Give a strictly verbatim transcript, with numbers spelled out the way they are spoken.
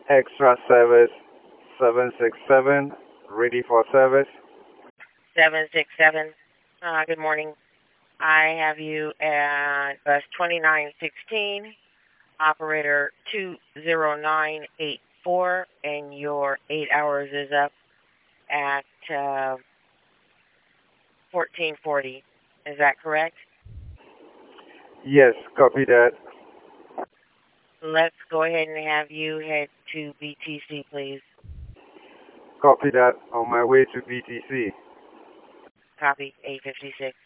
Extra service seven six seven, ready for service. seven six seven. Uh, good morning. I have you at bus twenty-nine sixteen, operator two zero nine eight four, and your eight hours is up at uh, fourteen forty. Is that correct? Yes, copy that. Let's go ahead and have you head to B T C, please. Copy that, on my way to B T C. Copy, eight fifty-six.